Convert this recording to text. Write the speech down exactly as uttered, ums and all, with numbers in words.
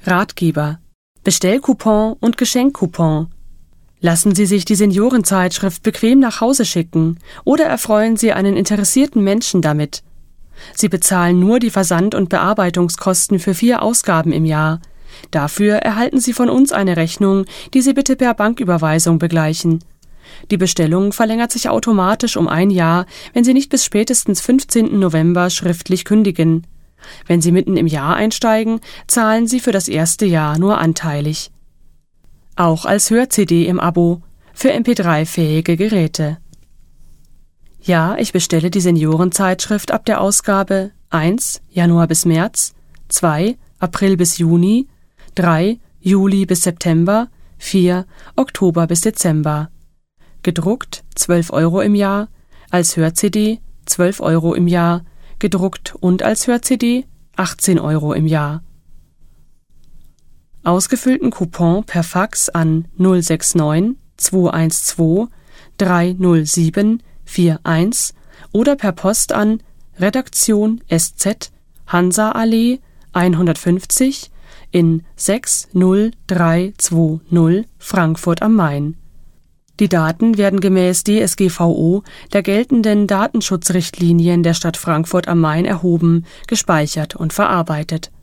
Ratgeber, Bestellcoupon und Geschenkcoupon. Lassen Sie sich die Seniorenzeitschrift bequem nach Hause schicken oder erfreuen Sie einen interessierten Menschen damit. Sie bezahlen nur die Versand- und Bearbeitungskosten für vier Ausgaben im Jahr. Dafür erhalten Sie von uns eine Rechnung, die Sie bitte per Banküberweisung begleichen. Die Bestellung verlängert sich automatisch um ein Jahr, wenn Sie nicht bis spätestens fünfzehnten November schriftlich kündigen. Wenn Sie mitten im Jahr einsteigen, zahlen Sie für das erste Jahr nur anteilig. Auch als Hör-C D im Abo, für M P drei fähige Geräte. Ja, ich bestelle die Seniorenzeitschrift ab der Ausgabe eins Januar bis März, zwei April bis Juni, drei Juli bis September, vier Oktober bis Dezember. Gedruckt zwölf Euro im Jahr, als Hör-C D zwölf Euro im Jahr, gedruckt und als Hör-C D achtzehn Euro im Jahr. Ausgefüllten Coupon per Fax an null sechs neun zwei eins zwei drei null sieben vier eins oder per Post an Redaktion S Z Hansa-Allee hundertfünfzig in sechs null drei zwei null Frankfurt am Main. Die Daten werden gemäß D S G V O, der geltenden Datenschutzrichtlinien der Stadt Frankfurt am Main, erhoben, gespeichert und verarbeitet.